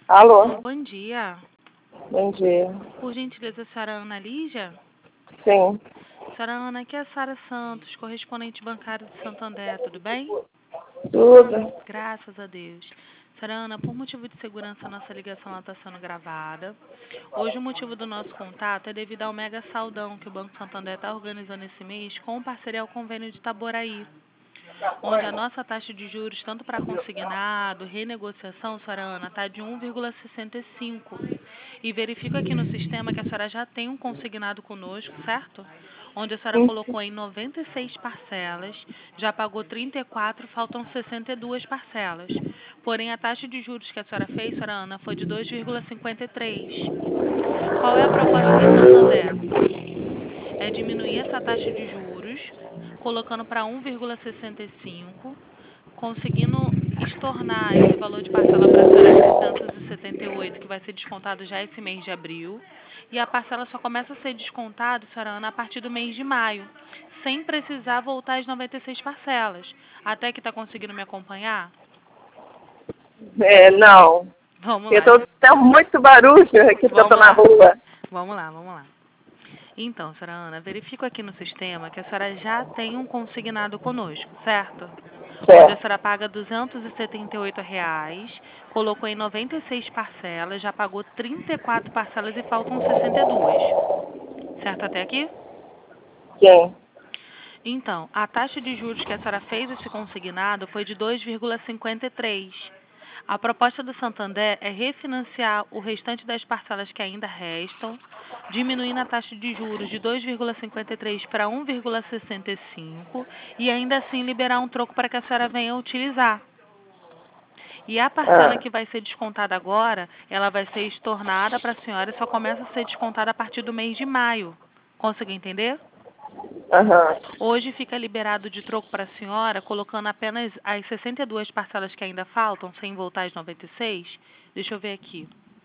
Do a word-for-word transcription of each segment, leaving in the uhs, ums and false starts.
Alô? Bom dia. Bom dia. Por gentileza, a senhora Ana Lígia? Sim. Senhora Ana, aqui é a Sara Santos, correspondente bancária de Santander, tudo bem? Tudo. Graças a Deus. Senhora Ana, por motivo de segurança, nossa ligação está sendo gravada. Hoje o motivo do nosso contato é devido ao mega saldão que o Banco Santander está organizando esse mês com parceria ao convênio de Itaboraí, onde a nossa taxa de juros, tanto para consignado, renegociação, senhora Ana, está de um vírgula sessenta e cinco. E verifico aqui no sistema que a senhora já tem um consignado conosco, certo? Onde a senhora Sim. colocou em noventa e seis parcelas, já pagou trinta e quatro, faltam sessenta e duas parcelas. Porém, a taxa de juros que a senhora fez, senhora Ana, foi de dois vírgula cinquenta e três. Qual é a proposta do Santander? É diminuir essa taxa de juros, colocando para um vírgula sessenta e cinco, conseguindo estornar esse valor de parcela para a senhora de seiscentos e setenta e oito, que vai ser descontado já esse mês de abril, e a parcela só começa a ser descontada, senhora Ana, a partir do mês de maio, sem precisar voltar às noventa e seis parcelas. Até que está conseguindo me acompanhar? É, não. Vamos Eu lá. tô tá muito barulho aqui porque eu tô Vamos na lá. rua. Vamos lá, vamos lá. Então, senhora Ana, verifico aqui no sistema que a senhora já tem um consignado conosco, certo? Onde a Certo. senhora paga duzentos e setenta e oito reais, colocou em noventa e seis parcelas, já pagou trinta e quatro parcelas e faltam sessenta e duas. Certo até aqui? Sim. Então, a taxa de juros que a senhora fez esse consignado foi de dois vírgula cinquenta e três. A proposta do Santander é refinanciar o restante das parcelas que ainda restam, diminuindo a taxa de juros de dois vírgula cinquenta e três para um vírgula sessenta e cinco e ainda assim liberar um troco para que a senhora venha utilizar. E a parcela Ah. que vai ser descontada agora, ela vai ser estornada para a senhora e só começa a ser descontada a partir do mês de maio. Conseguiu entender? Aham. Hoje fica liberado de troco para a senhora, colocando apenas as sessenta e duas parcelas que ainda faltam, sem voltar às noventa e seis. Deixa eu ver aqui.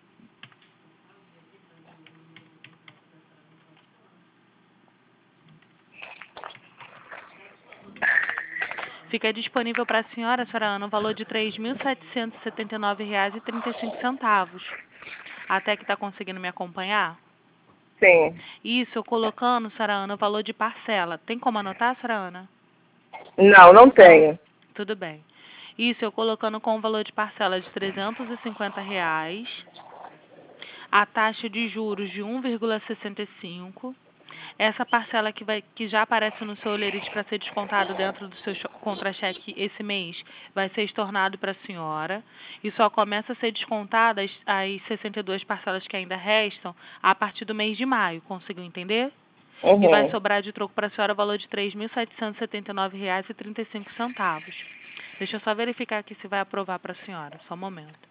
Fica disponível para a senhora, senhora Ana, um valor de três mil setecentos e setenta e nove reais e trinta e cinco centavos. Até que está conseguindo me acompanhar? Sim. Isso, eu colocando, senhora Ana, o valor de parcela. Tem como anotar, senhora Ana? Não, não tenho. Tudo bem. Isso, eu colocando com o valor de parcela de trezentos e cinquenta reais, a taxa de juros de um vírgula sessenta e cinco. Essa parcela que, vai, que já aparece no seu olerite para ser descontado dentro do seu contra-cheque esse mês vai ser estornado para a senhora e só começa a ser descontada as, as sessenta e duas parcelas que ainda restam a partir do mês de maio. Conseguiu entender? Uhum. E vai sobrar de troco para a senhora o valor de três mil setecentos e setenta e nove reais e trinta e cinco centavos. Deixa eu só verificar aqui se vai aprovar para a senhora. Só um momento.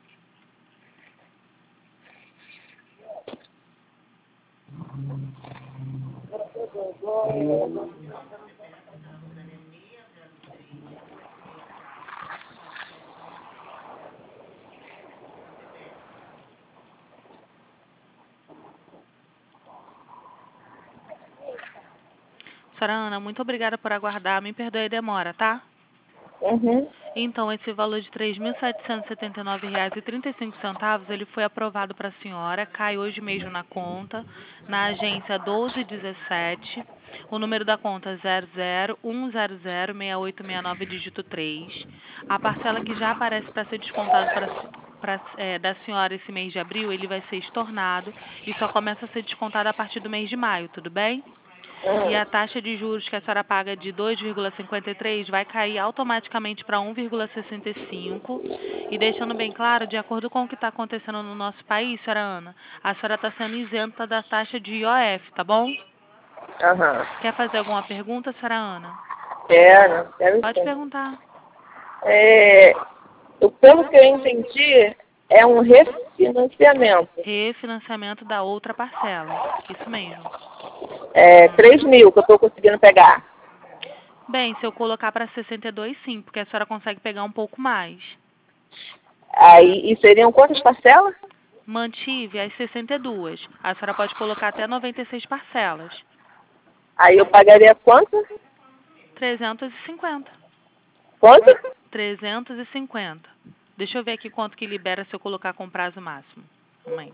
Senhora Ana, muito obrigada por aguardar. Me perdoe a demora, tá? Uhum. Então, esse valor de três mil setecentos e setenta e nove reais e trinta e cinco centavos, ele foi aprovado para a senhora, cai hoje mesmo na conta, na agência doze dezessete, o número da conta é zero zero um zero zero seis oito seis nove, dígito três. A parcela que já aparece para ser descontada para Pra, é, da senhora esse mês de abril, ele vai ser estornado e só começa a ser descontado a partir do mês de maio, tudo bem? E a taxa de juros que a senhora paga de dois vírgula cinquenta e três vai cair automaticamente para um vírgula sessenta e cinco. E deixando bem claro, de acordo com o que está acontecendo no nosso país, senhora Ana, a senhora está sendo isenta da taxa de I O F, tá bom? Aham. Quer fazer alguma pergunta, senhora Ana? Quero, quero Pode sim. perguntar. É, o- pelo que eu entendi, é um refinanciamento. Refinanciamento da outra parcela. Isso mesmo. É três mil que eu tô conseguindo pegar. Bem, se eu colocar para sessenta e dois, sim, porque a senhora consegue pegar um pouco mais. Aí, e seriam quantas parcelas? Mantive as sessenta e duas. A senhora pode colocar até noventa e seis parcelas. Aí eu pagaria quanto? trezentos e cinquenta. Quanto? trezentos e cinquenta. Deixa eu ver aqui quanto que libera se eu colocar com prazo máximo. Mãe.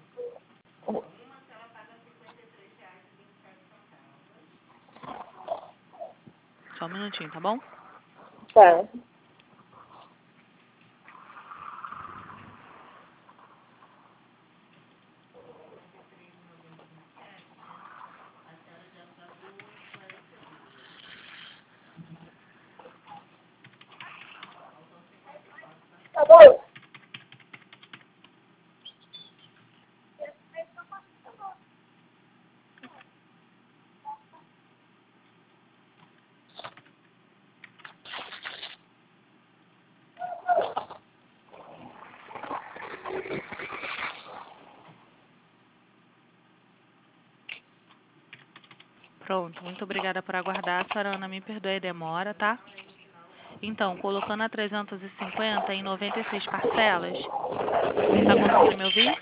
Só um minutinho, tá bom? Tá. Tá bom. Pronto, muito obrigada por aguardar. A senhora Ana, me perdoe a demora, tá? Então, colocando a trezentos e cinquenta em noventa e seis parcelas. Tá conseguindo me ouvir?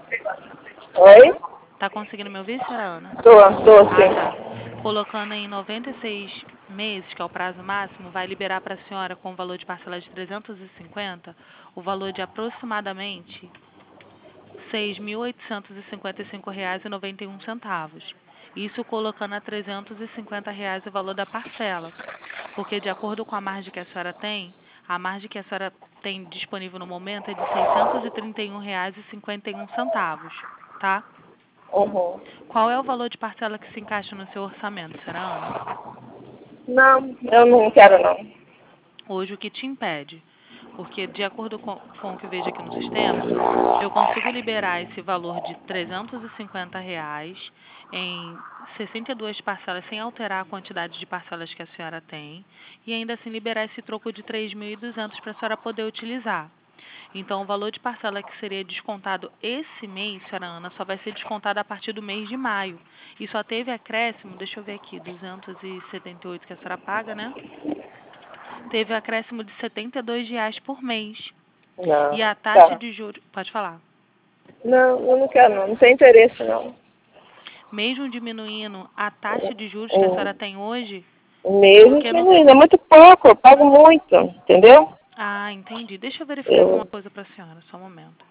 Oi? Tá conseguindo me ouvir, senhora Ana? Tô, tô, Ah, sim. tá. Colocando em noventa e seis meses, que é o prazo máximo, vai liberar para a senhora com o valor de parcela de trezentos e cinquenta, o valor de aproximadamente seis mil oitocentos e cinquenta e cinco reais e noventa e um centavos. Isso colocando a trezentos e cinquenta reais o valor da parcela. Porque de acordo com a margem que a senhora tem, a margem que a senhora tem disponível no momento é de seiscentos e trinta e um reais e cinquenta e um centavos, tá? Uhum. Qual é o valor de parcela que se encaixa no seu orçamento, senhora Ana? Não, eu não quero não. Hoje o que te impede? Porque de acordo com, com o que vejo aqui no sistema, eu consigo liberar esse valor de trezentos e cinquenta reais em sessenta e duas parcelas sem alterar a quantidade de parcelas que a senhora tem e ainda assim liberar esse troco de três mil e duzentos para a senhora poder utilizar. Então, o valor de parcela que seria descontado esse mês, senhora Ana, só vai ser descontado a partir do mês de maio. E só teve acréscimo, deixa eu ver aqui, duzentos e setenta e oito que a senhora paga, né? Teve acréscimo de setenta e dois reais por mês. Não. E a taxa Tá. de juros... Pode falar. Não, eu não quero não. Não tem interesse não. Mesmo diminuindo a taxa de juros que a senhora Hum. tem hoje, Mesmo porque não... diminuindo. É muito pouco, eu pago muito, entendeu? Ah, entendi. Deixa eu verificar aqui uma Eu... coisa para a senhora, só um momento.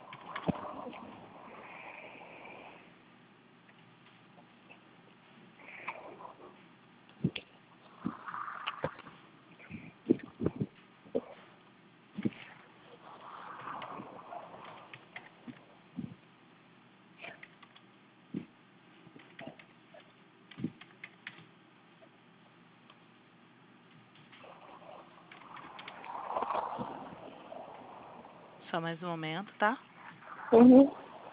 Só mais um momento, tá? Uhum.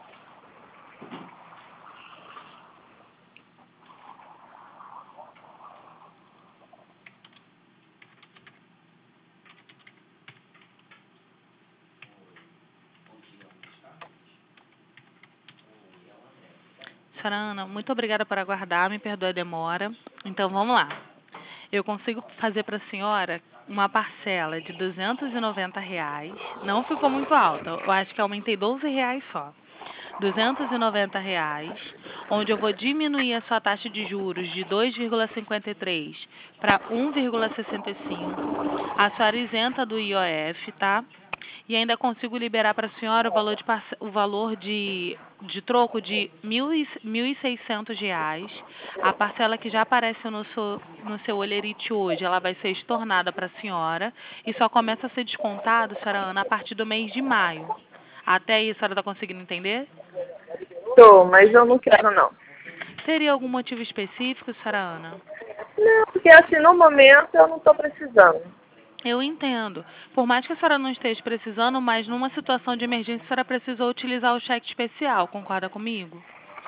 Senhora Ana, muito obrigada por aguardar, me perdoe a demora. Então, vamos lá. Eu consigo fazer para a senhora uma parcela de duzentos e noventa reais. Não ficou muito alta, eu acho que aumentei doze reais só. duzentos e noventa reais, onde eu vou diminuir a sua taxa de juros de dois vírgula cinquenta e três para um vírgula sessenta e cinco. A senhora isenta do I O F, tá? E ainda consigo liberar para a senhora o valor de, parce- o valor de, de troco de mil e- mil e seiscentos reais. A parcela que já aparece no seu, no seu Olerite hoje, ela vai ser estornada para a senhora e só começa a ser descontado, senhora Ana, a partir do mês de maio. Até aí, a senhora está conseguindo entender? Tô, mas eu não quero não. Teria algum motivo específico, senhora Ana? Não, porque assim, no momento eu não estou precisando. Eu entendo. Por mais que a senhora não esteja precisando, mas numa situação de emergência, a senhora precisou utilizar o cheque especial, concorda comigo?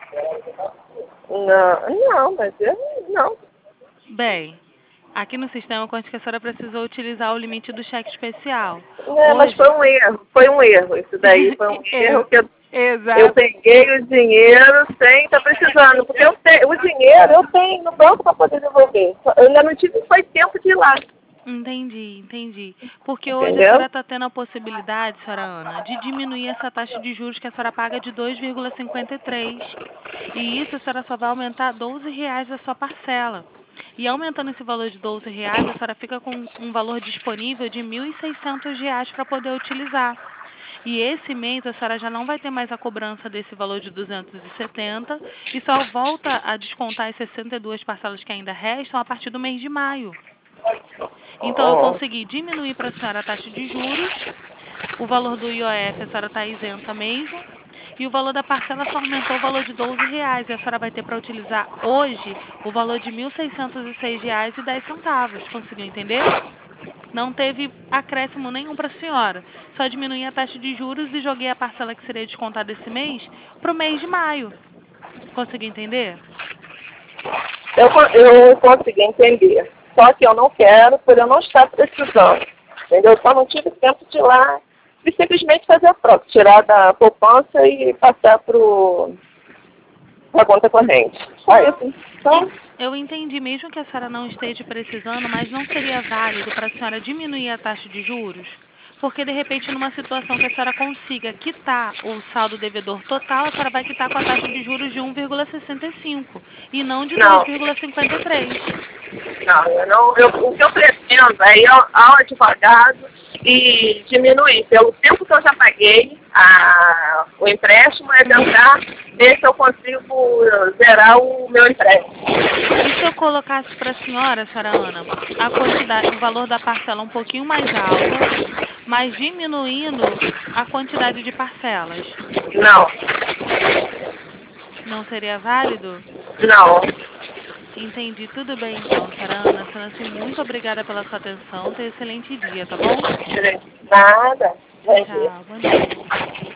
Não, não, mas eu não. Bem, aqui no sistema consta que a senhora precisou utilizar o limite do cheque especial. É, mas foi Hoje... um erro, foi um erro. Isso daí foi um erro Ex- que eu, eu Exato. peguei o dinheiro sem estar precisando. Porque eu tenho, o dinheiro eu tenho no banco para poder devolver. Eu ainda não tive foi tempo de ir lá. Entendi, entendi. Porque hoje a senhora Entendeu? está tendo a possibilidade, senhora Ana, de diminuir essa taxa de juros que a senhora paga de dois vírgula cinquenta e três. E isso a senhora só vai aumentar doze reais a sua parcela. E aumentando esse valor de doze reais, a senhora fica com um valor disponível de mil e seiscentos reais para poder utilizar. E esse mês a senhora já não vai ter mais a cobrança desse valor de duzentos e setenta e só volta a descontar as sessenta e duas parcelas que ainda restam a partir do mês de maio. Então eu Oh, consegui diminuir para a senhora a taxa de juros, o valor do I O F a senhora está isenta mesmo, e o valor da parcela só aumentou o valor de doze reais. E a senhora vai ter para utilizar hoje o valor de mil seiscentos e seis reais e dez centavos. Conseguiu entender? Não teve acréscimo nenhum para a senhora. Só diminuí a taxa de juros e joguei a parcela que seria descontada esse mês para o mês de maio. Conseguiu entender? eu, co- eu consegui entender. Só que eu não quero por eu não estar precisando. Entendeu? Só não tive tempo de ir lá e simplesmente fazer a troca, tirar da poupança e passar para a conta corrente. Só isso. Então, Eu entendi, mesmo que a senhora não esteja precisando, mas não seria válido para a senhora diminuir a taxa de juros? Porque, de repente, numa situação que a senhora consiga quitar o saldo devedor total, a senhora vai quitar com a taxa de juros de um vírgula sessenta e cinco e não de dois não. vírgula cinquenta e três. Não, eu não, eu, o que eu pretendo é ir ao, ao advogado e diminuir. Pelo tempo que eu já paguei a, o empréstimo, é tentar ver se eu consigo zerar o meu empréstimo. E se eu colocasse para a senhora, senhora Ana, a quantidade, o valor da parcela um pouquinho mais alta, mas diminuindo a quantidade de parcelas? Não, Não seria válido? não. Entendi. Tudo bem, então, senhora Ana. Sendo assim, muito obrigada pela sua atenção. Tenha um excelente dia, tá bom? Nada. Bom dia. Tchau. Bom dia.